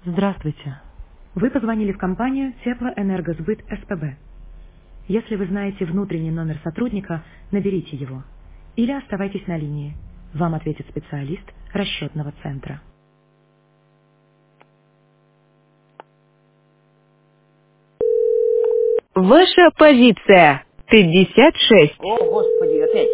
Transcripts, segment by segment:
Здравствуйте. Вы позвонили в компанию Теплоэнергосбыт СПБ. Если вы знаете внутренний номер сотрудника, наберите его. Или оставайтесь на линии. Вам ответит специалист расчетного центра. Ваша позиция 56. О, Господи, опять.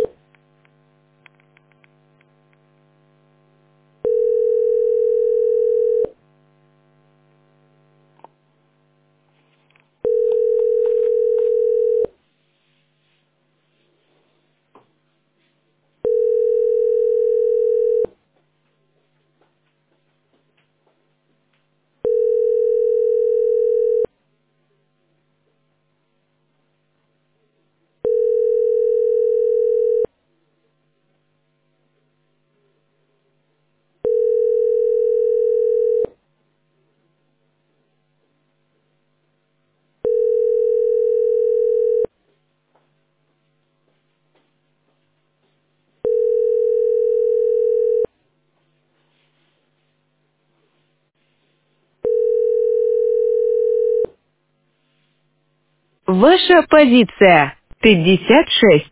Ваша позиция 56.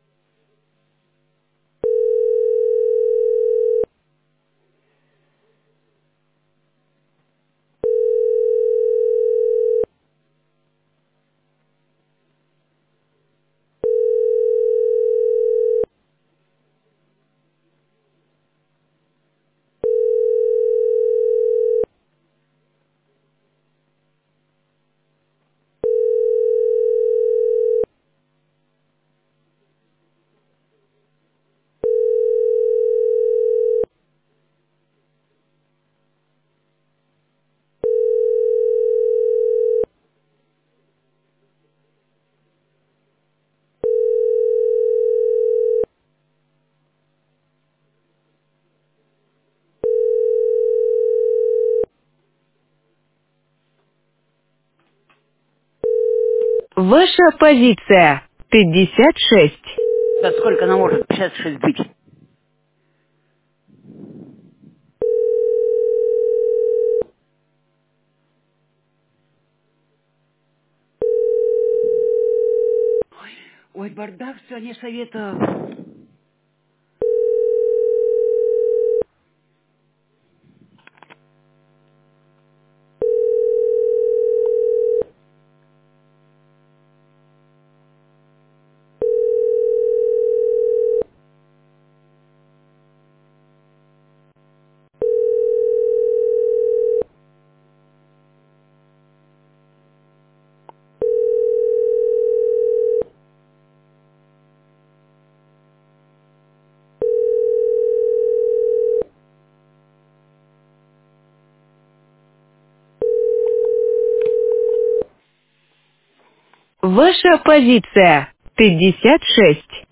Ваша позиция 56. Да сколько она может 56 быть? Ой, бардак, все, не советую. Ваша позиция 56.